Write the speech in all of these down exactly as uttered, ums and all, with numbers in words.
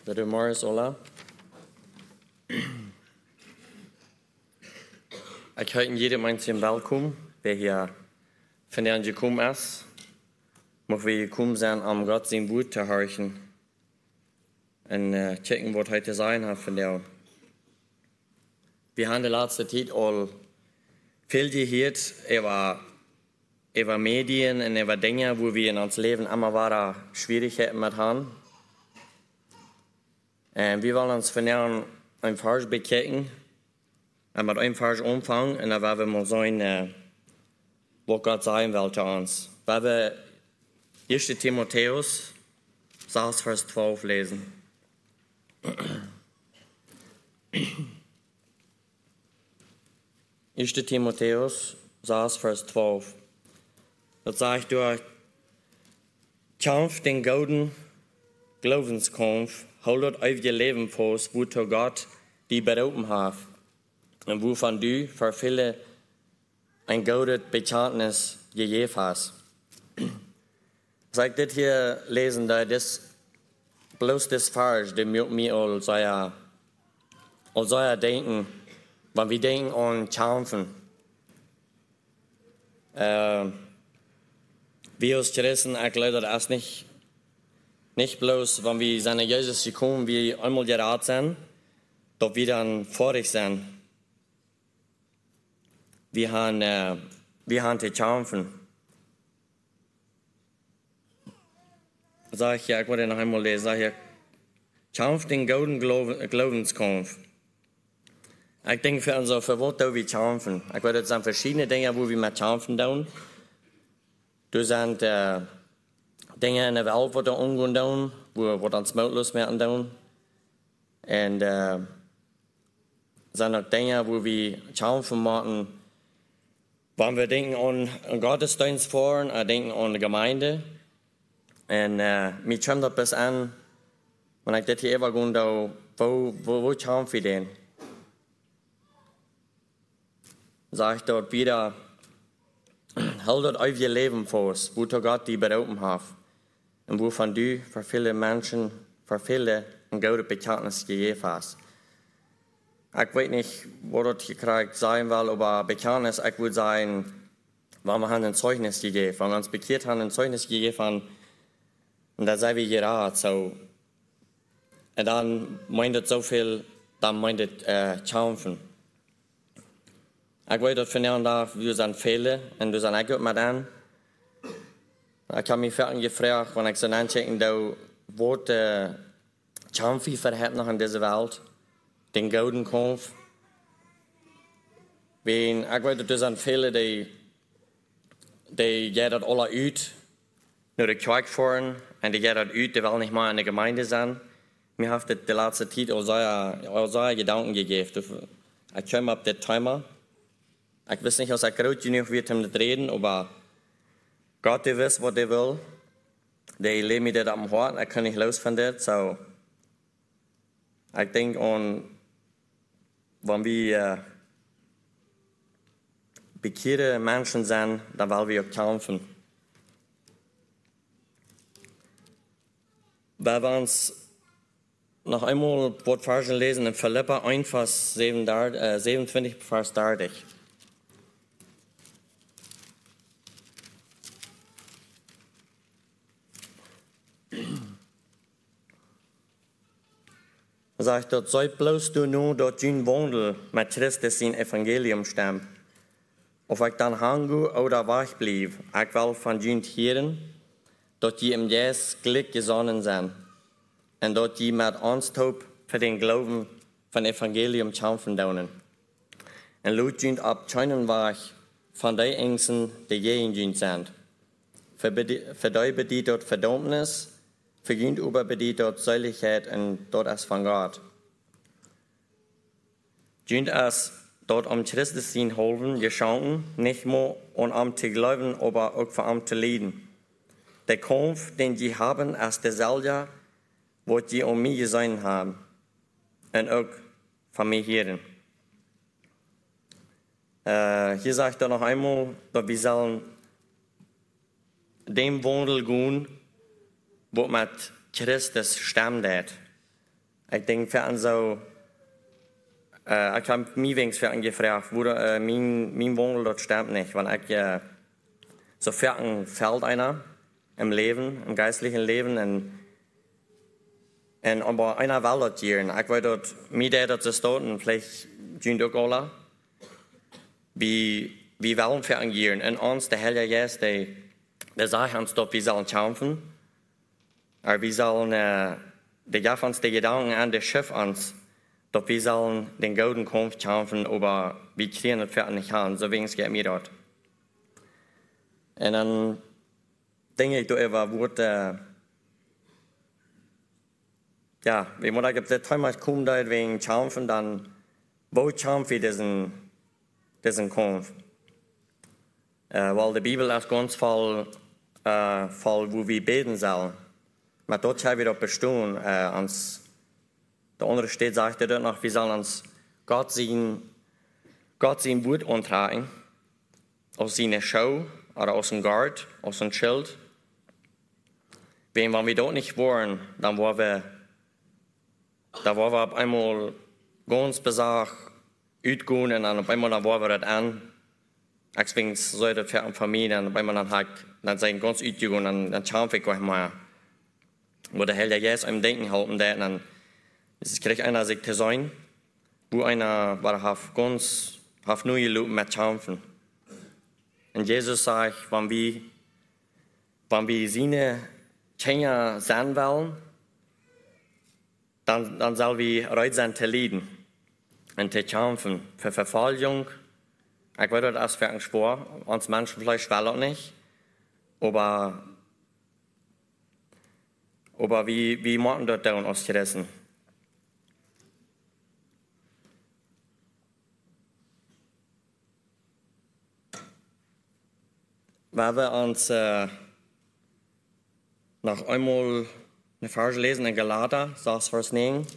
Dat u morgens, Ola. Ik heet ieder mensen welkom, wer hier vandaan gekomen is. Mogen we gekomen zijn om God zijn woord te horen. En uh, checken wat hij te zijn heeft vandaag. We hebben de laatste tijd al veel gehoord over, over Medien en over dingen waar we in ons leven allemaal waren Schwierigkeiten met hebben. En we willen ons vandaag een vers bekijken. En met een vers omvangen. En dan willen we maar zien uh, wat God zeggen wil te ons. We hebben eerste Timotheus zes vers twaalf lezen. eerste Timotheus zes vers twaalf. Dat zegt door: Kämpf den gouden Glaubenskampf, houdt auf je leven vast, wozu Gott die berufen heeft. En wovon du voor viele ein gutes Bekenntnis gegeben hast. Als ik dit hier lezen, dat is bloß das Vers, dat moet mij al zeggen, al zeggen denken, want we denken aan kämpfen. Uh, wir als Christen, ich glaube, das ist nicht, nicht bloß, wenn wir seine Jesus gekommen, wir einmal gerat sind, dass wir dann vorig sind. Wir haben, uh, wir haben zu kämpfen. Sag ich ja, ich wollte noch einmal lesen, sag ich ja, kämpft den gouden Glaubenskampf. Ich denke, für uns, für was da wir kämpfen. Ich glaube, das sind verschiedene Dinge, wo wir mit kämpfen tun. Das sind äh, Dinge in der Welt, die da umgehen tun, wo wir uns mutlos werden tun. Und äh, sind auch Dinge, wo wir kämpfen machen, wenn wir denken an einen Gottesdienst fahren, äh, denken an die Gemeinde. Und äh, mir kommt das bis an, wenn ich das hier übergehe, da, wo, wo, wo kämpfen wir denn? Sag ich dort wieder, haltet auf ihr Leben fest, wozu Gott die berufen hat. Und wovon du für viele Menschen, für viele ein gutes Bekenntnis gegeben hast. Ich weiß nicht, wo das gekriegt sein will, aber Bekenntnis, ich würde sagen, wenn wir ein Zeugnis gegeben, wenn wir uns bekehrt haben, ein Zeugnis gegeben haben, und da sind wir gerat, so. Und dann meint es so viel, dann meint es äh, kämpfen. Ich weiß, dass voneinander, wir sind viele, und wir sind auch mit an. Ich habe mich vorhin gefragt, wenn ich so nachdenke, da, wo der Kampf verhält noch in dieser Welt, den gouden Kampf. Wenn, ich weiß, dass wir sind viele, die, die gehen das alle aus, nur die Kirche fahren, und die gehen das aus, die wollen nicht mal in der Gemeinde sein. Mir hat das die letzte Zeit auch solche Gedanken gegeben. Ich komme auf das Thema. Ich weiß nicht, was ich groß genug wird, um das reden, aber Gott, der weiß, was er will. Der legt mir das am Herzen, ich kann nicht los von das. So, ich denke an, wenn wir äh, bekehrte Menschen sind, dann wollen wir auch kämpfen. Weil wir uns noch einmal Wortversen lesen in Philipper eins, Vers siebenundzwanzig, Vers dreißig. Sagt dort, sei bloß du nur dort dein Wandel mit Christus sein Evangelium stammt. Ob ich dann hangu oder wach blieb, ich will von dein Tieren, dort die im Jes Glück gesonnen sind, und dort die mit Anstob für den Glauben von Evangelium kämpfen daunen. Und lut dein ab keinen wach von den Ängsten, die je in dein sind. Für die bedient dort Verdammnis, vergint über bedient dort Seligkeit und dort ist von Gott. Dient es dort um Christus sein Holden geschauen, nicht nur um am zu glauben, aber auch für am zu leiden. Der Kampf, den sie haben, ist derselbe, was sie um mich gesehen haben. Und auch von mir hier. Äh, hier sagt er noch einmal, dass wir sollen dem Wandel gehen, wo mit Christus stammt. Ich denke, wir haben so, äh, ich habe mich wenigstens gefragt, wo äh, mein, mein Wohnung dort stimmt nicht, weil ich äh, so fertig fällt einer im Leben, im geistlichen Leben, und, und aber einer will dort gehen. Ich will dort, mir der dort zu starten, vielleicht sind auch alle, wie, wie wollen fertig gehen. Und uns, der Heilige Geist, der, der sagt uns dort, wir sollen kämpfen, aber wir sollen, äh, der gibt uns die Gedanken an das Schiff uns, doch wir sollen den goldenen Kampf kämpfen, aber wir kriegen das fertig nicht haben, so wenigstens geht mir dort. Und dann denke ich, du war Wort, äh, ja, wie man da gibt, der Träumer kommt da wegen Kämpfen, dann, wo kämpfen wir diesen, diesen Kampf? Äh, weil die Bibel ist ganz voll, äh, voll, wo wir beten sollen. Aber dort haben wir doch bestehen, äh, uns, der andere steht, sagt er dort noch, wir sollen uns Gott sein, Gott sein Wort antragen, aus seiner Schau, oder aus dem Gard, aus dem Schild. Wenn wir dort nicht wollen, dann wollen wir, da wollen wir auf einmal ganz besagt uitgehen und dann auf einmal dann wollen wir das an. Ich zwinge so das für eine Familie, und auf einmal dann halt, dann sind ganz uitgehen und dann, dann schauen wir gleich mal. Wo der Herr jetzt einem Denken halten, der, dann ist es einer sich zu sein, wo einer war hat ganz, hat neue Leute mit kämpfen. Und Jesus sagt, wenn wir, wenn wir seine Kinder sein wollen, dann, dann sollen wir bereit sein zu leiden und zu kämpfen für Verfolgung. Ich weiß, das ist für ein Spur, uns Menschen vielleicht will auch nicht, aber, aber wie, wie machen dort da uns gerissen? Wenn wir uns äh, noch einmal eine Verse lesen in Galater, sechs Vers neun.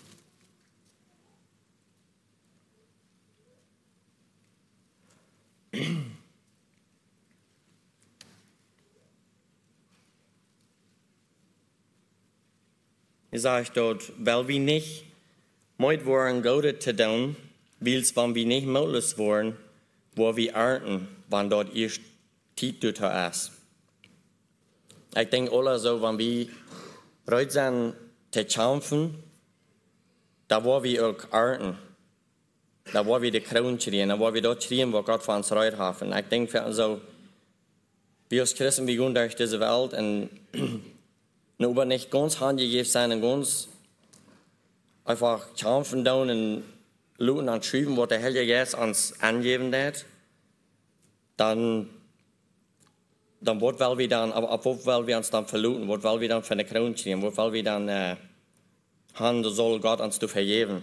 Hier sagt dort, weil wir nicht moit waren, Gott zu tun, wils wenn wir nicht möglich waren, wo wir ernten, wann dort erst Titel ist. Ich denke alle so, wenn wir bereit sind zu kämpfen, da wollen wir auch ernten. Da wollen wir die Krone kriegen, da wollen wir dort kriegen, wo Gott für uns Reut hat. Und ich denke, für uns so, wir als Christen, wir gehen durch diese Welt und nur nicht ganz handgegeben sein und ganz einfach kämpfen tun und looten und schreiben, was der Heilige Geist uns angeben wird, dann dann was wollen wir dann, aber ab was wollen wir uns dann verluten, was wollen wir dann für eine Krone kriegen, was wollen wir dann äh, haben, soll Gott uns zu vergeben.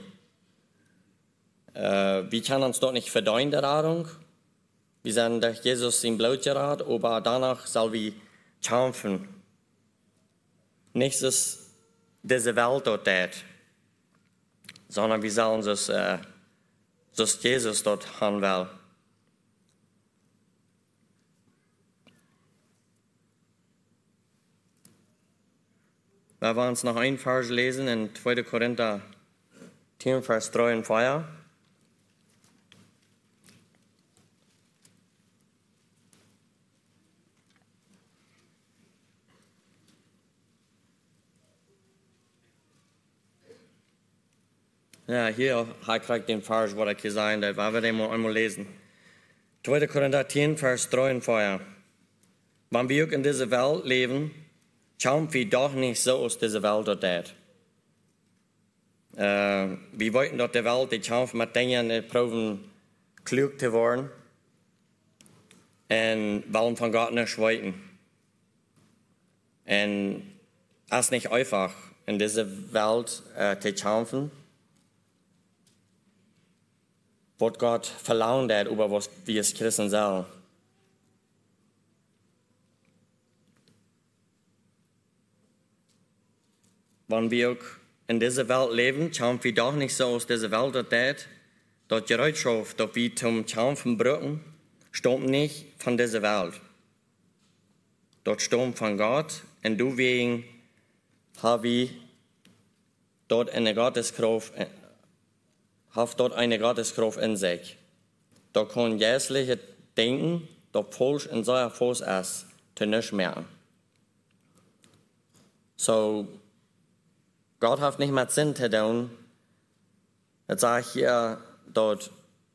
Äh, wir können uns dort nicht verdienen, der Rettung. Wir sind durch Jesus im Blut gerettet, aber danach sollen wir kämpfen. Nichts ist diese Welt dort, sondern wir sollen das, äh, das Jesus dort haben will. Wenn wir uns noch einen Vers lesen in zweiter Korinther zehn, Vers drei und vier. Ja, hier habe ich den Vers, was ich gesagt habe, weil wir den mal einmal lesen. zweiter Korinther zehn, Vers drei und vier. Wenn wir auch in dieser Welt leben, kämpfen wir doch nicht so aus dieser Welt dort. Äh, wir wollten dort der Welt, die kämpfen mit Dingen, die proben klug zu werden und wollen von Gott nicht schweigen. Und es ist nicht einfach, in dieser Welt äh, zu kämpfen, was Gott verlangt hat, über was wir als Christen sollen. Wenn wir auch in dieser Welt leben, kämpfen wir doch nicht so aus dieser Welt, dass dort die Bereitschaft, dass wir zum Kämpfen brauchen, stammt nicht von dieser Welt. Dort stammt von Gott und deswegen haben wir dort eine Gotteskraft, hat dort eine Gotteskraft in sich. Da kann jährliche Denken, das falsch in seiner Fuß ist, zu nicht mehr. So, Gott hat nicht mehr Sinn zu tun. Jetzt sage ich hier, dort,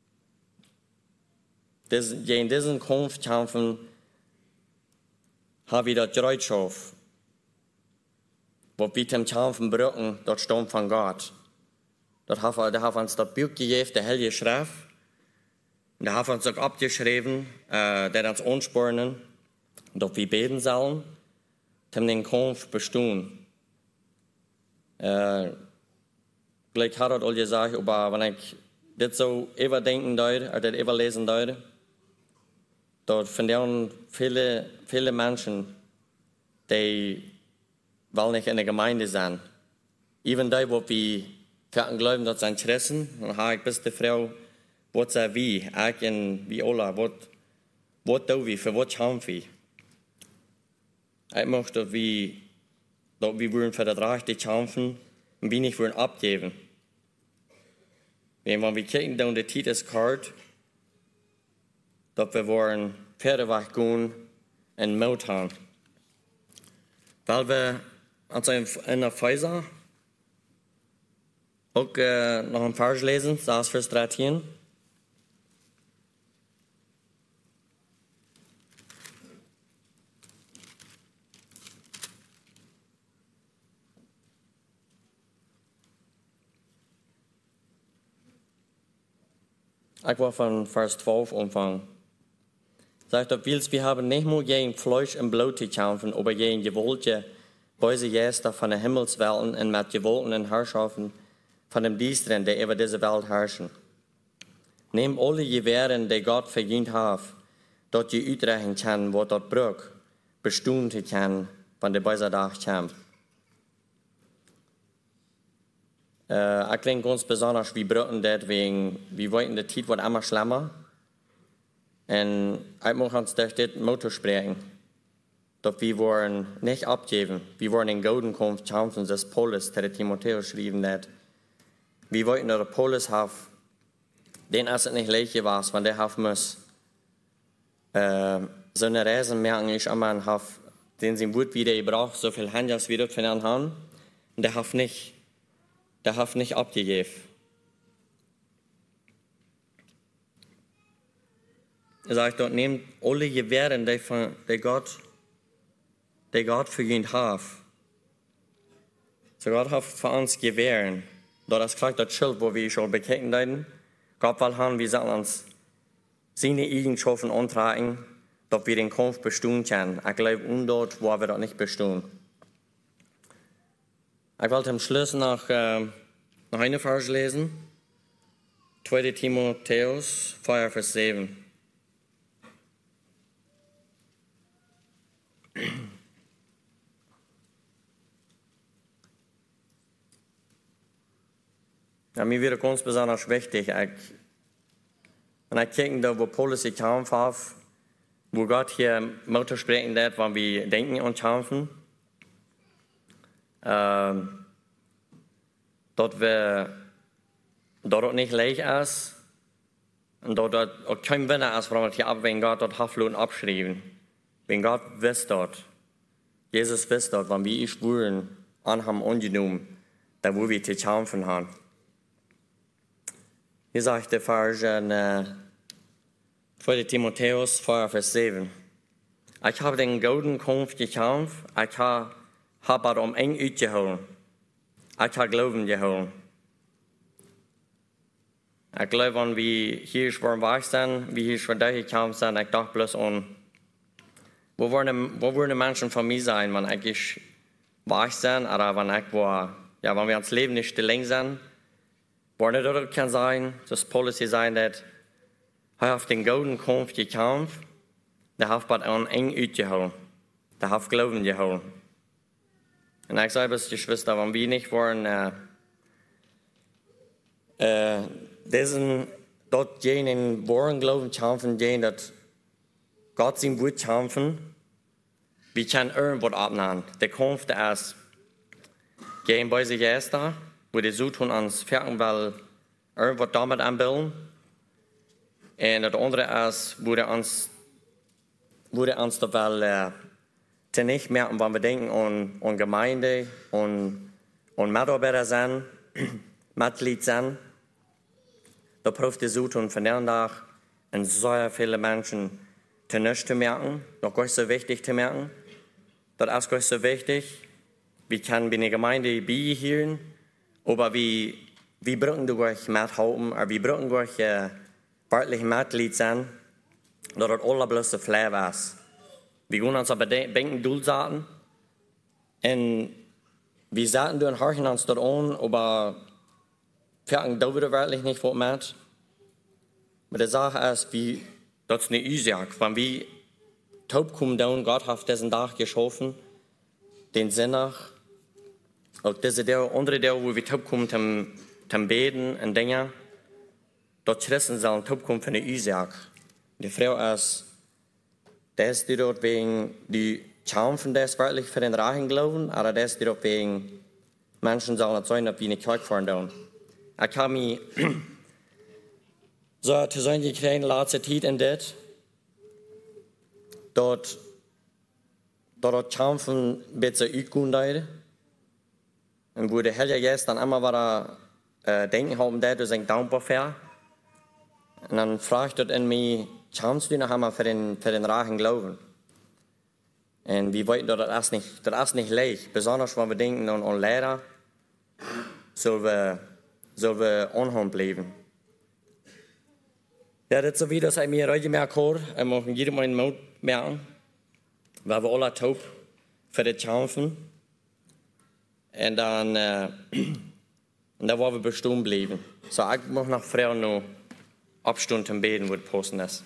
in diesen Kampfkämpfen, habe ich das Gereitschaft. Wo wir dem Kämpfen brücken, das stammt von Gott. Das hat er uns das Buch gegeben, der Heilige Schrift. Und der hat uns auch abgeschrieben, äh, der uns anspornen, dass wir beten sollen, um den Kampf bestehen. Äh, gleich hat er all gesagt, aber wenn ich das so überdenken würde, oder das überlesen würde, dort finden viele, viele Menschen, die wollen nicht in der Gemeinde sein. Even die, wo wir für glauben, dass sie Interessen, dann habe ich bis die Frau, was sei wie, ich und wie alle, was, was tun wir, für was kämpfen wir. Ich möchte, dass wir, dass wir wollen für das Recht kämpfen und wir nicht wollen abgeben. Wenn wir kicken, dann die Zeit ist kalt, dass wir wollen Pferdeweg gehen und Mut haben. Weil wir also in der Pfizer auch äh, noch ein Vers lesen, sechs Vers dreizehn. Ich will von Vers zwölf anfangen. Sagt er, willst wir haben nicht nur gegen Fleisch und Blut zu kämpfen, aber gegen gewollte böse Geister von den Himmelswelten und mit gewollten Herrschaften von dem Düsteren, der über diese Welt herrschen. Nehmt alle Gewehren, die Gott verdient hat, dort je uitreichen kann, wo dort braucht, bestehen zu können, wenn der böse Tag kommt. Äh, ich denke ganz besonders, wir brauchen das, wegen, wir wollten, die Zeit wird immer schlimmer. Und ich möchte uns durch das Motto sprechen, dass wir wollen nicht abgeben. Wir wollen in golden Kampf kämpfen, das Paulus, der Timotheus geschrieben hat. Wir wollten, dass Paulus hat, den ist es nicht leicht gewesen, wenn der hat muss, äh, so eine Reise merken, ich immer hat, den sie gut wieder gebraucht, so viel Handels wie dort von ihnen haben. Und der hat nicht, der hat nicht abgegeben. Er sagt dort, nehmt alle Gewehren, die, von, die, Gott, die Gott verdient hat. So Gott hat für uns Gewehren. Dort ist gleich das Schild, wo wir schon bekennen werden. Gott will haben, wir sollen uns seine Eigenschaften antragen, dass wir den Kampf bestehen können. Ich glaube, und dort, wo wir das nicht bestehen. Ich wollte am Schluss noch, äh, noch eine Vers lesen. zweiter Timotheus, vier, Vers sieben. Ja, mir wird ganz besonders wichtig, ich, wenn ich denke, da wo Paulus die Kampf hat, wo Gott hier Motto sprechen wird, wenn wir denken und kämpfen, ähm, dort wir dort nicht leicht ist und dort auch kein Winner ist, warum wir ab, wenn Gott dort Haftlohn abschreiben. Wenn Gott wisst dort, Jesus wisst dort, wenn wir ihn schwuren, anhaben angenommen, da wo wir zu kämpfen haben. Hier sagt der Vers in äh, zweiter Timotheus vier, Vers sieben. Ich habe den goldenen Kampf gekämpft, ich habe aber um eng uitgehouden. Ich habe Glauben geholt. Ich glaube, wenn wir hier schon wach sind, wie hier schon durchgekämpft sind, ich dachte bloß an, wo wollen, wo wollen Menschen von mir sein, wenn ich wach sind, oder wenn ich war, ja, wenn wir ans Leben nicht still sind. Wo nicht dort kann sein, dass Paulus hier sein, dass er auf den goldenen Kampf gekämpft, der hat aber an eng uitgehouden. Der hat Glauben geholt. Und ich sage es, Geschwister, wenn wir nicht wollen, äh, äh, diesen, dort jenen wahren Glauben kämpfen, jenen, dass Gott sein Wort kämpfen, wir können irgendwas abnehmen. Der Kampf, der ist gegen böse Geister, wo die so tun ans Ferken, weil irgendwas damit anbilden. Und das andere ist, wo die uns, wo die uns da wel äh, te nicht merken, wenn wir denken an, an Gemeinde, an, an Mitarbeiter sind, Mitglied sind. Da prüft die so tun von der Tag, und sehr viele Menschen zu nichts zu merken, noch gar nicht so wichtig zu merken. Das ist gar nicht so wichtig. Wir können bei der Gemeinde beihielen, aber wir, wir brauchen durch mithalten, oder wir brauchen durch äh, wirklich Mitglied sein, dass das allerbloß so Fleisch ist. Wir gehen uns aber denken, Dulsaten, und wir sagen, und horchen uns dort an, aber fertig da wieder wirklich nicht was mit. Aber die Sache ist, wie, das ist eine Ursache. Wenn wir taub kommen, down, Gott hat diesen Tag geschaffen, den Sinn nach, auch diese der andere der, wo wir taub kommen, zum, zum Beten und Dinge, dort Christen sollen taub kommen für eine Ursache. Die Frau ist, das die dort wegen die kämpfen, das wirklich für den Reichen glauben, aber das die dort wegen Menschen sollen sein, dass wir in die Kirche fahren dürfen. Ich habe mich so zu sein gekriegt, letzte Zeit in das, dort, dort kämpfen, ein bisschen ausgehen. Und wo der Herr jetzt dann immer wieder äh, denken haben, dass ich dankbar für. Und dann fragt dort in mich, kämpfst du noch einmal für den, für den Reichen Glauben? Und wir wollten, das ist nicht, das ist nicht leicht, besonders wenn wir denken an, an Lehrer, sollen wir, sollen wir unheimlich bleiben. Ja, das ist so wie, dass ich mir heute merke, und machen jedem meinen Mut merken, weil wir alle taub für das kämpfen. Und dann, äh, und da wollen wir bestimmt bleiben. So, ich muss nach Frauen noch Abstunden beten, wo das passen ist.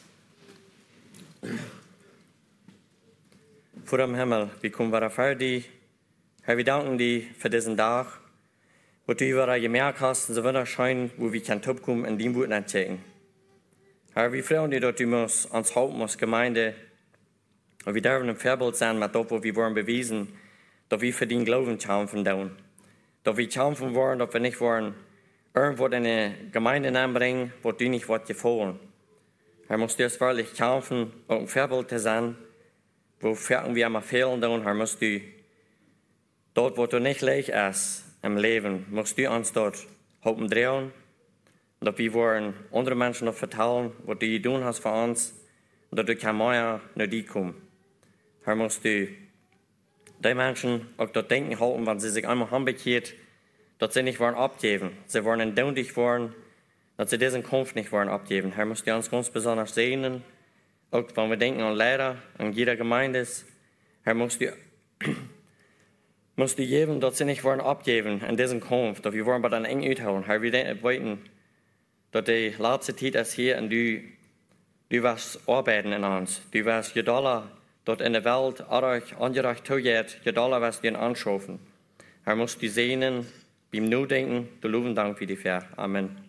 Vor dem Himmel, wir kommen wieder für dich. Herr, wir danken dir für diesen Tag, wo du wieder gemerkt hast, so wunderschön, wo wir kein Top kommen in dem Wort entdecken. Herr, wir freuen dich, dass du uns ans Haupt als Gemeinde, und wir dürfen ein Vorbild sein, mit dem, wo wir wollen beweisen, dass wir für den Glauben kämpfen wollen. Dass wir kämpfen wollen, dass wir nicht wollen, irgendwo in eine Gemeinde anbringen, wo du nicht was gefallen. Herr, musst du uns wirklich kämpfen, um ein Vorbild zu sein, wo wir immer fehlen, Herr, musst du dort, wo du nicht leicht ist im Leben, musst du uns dort Hopen drehen, und dass wir wollen andere Menschen noch vertellen, was du getan hast für uns, und dass du kein mehr nach dir kommen. Herr, musst du die Menschen auch dort denken halten, wenn sie sich einmal heimkehrt, dass sie nicht wollen abgeben. Sie wollen entdauert worden, dass sie diesen Kampf nicht wollen abgeben. Herr, musst du uns ganz besonders segnen, auch wenn wir denken an Lehrer, an jeder Gemeinde ist. Herr, musst du, musst du geben, dass sie nicht wollen abgeben in diesem Kampf, dass wir wollen bei dann eng uithouden. Herr, wir wollten, dass die letzte Zeit ist hier und du, du wirst arbeiten in uns. Du wirst Gedalla dort in der Welt euch angerecht zugeht, Gedalla wirst du ihn anschaffen. Herr, musst du sehnen, beim Nur denken, du loben Dank für die Fair. Amen.